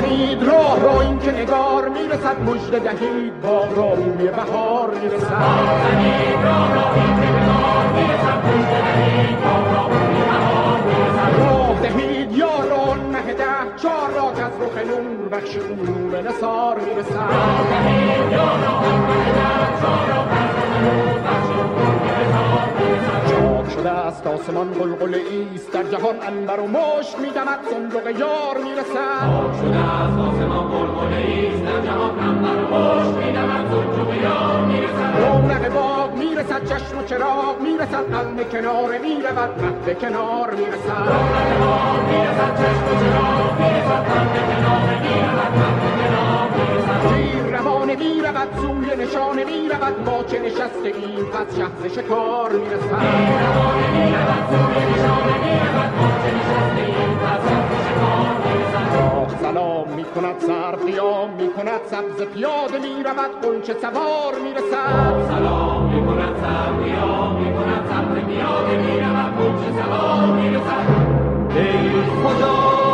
دهید راه را این که نگار میرسد، مژده دهید باغ را بوی بهار میرسد. دهید راه را این که نگار میرسد، مژده دهید باغ را بوی بهار میرسد. راه دهید یاران مه ده چار را که از رخ نور بخش نور نثار میرسد. راه دهید یاران مه ده چار را که از رخ نور بخش نور نثار میرسد. چاک شده است آسمان قلقله ایست، در جهان عنبر و مشک میدمد صندوق یار میرسد. چاک شده است آسمان قلقله ایست، در جهان عنبر و مشک میدمد صندوق یار میرسد. رونق باغ میرسد چشم و چراغ میرسد، قلم کناره میرود مهد کنار میرسد. رونق باغ میرسد چشم و چراغ میرسد، قلم کناره میرود مهد کنار میرسد. تیر روانه میرود سوی نشانه میرود، ما چه نشسته ایم پس شهر شکار میرسد. تیر روانه میرود سوی نشانه میرود، ما چه نشسته ایم پس شهر شکار میرسد. شاه سلام میکند سر قیام میکند، سبز پیاده میرود غنچه سوار میرسد. سلام میکند سر قیام میکند، سبز پیاده میرود غنچه سوار میرسد. ای خدا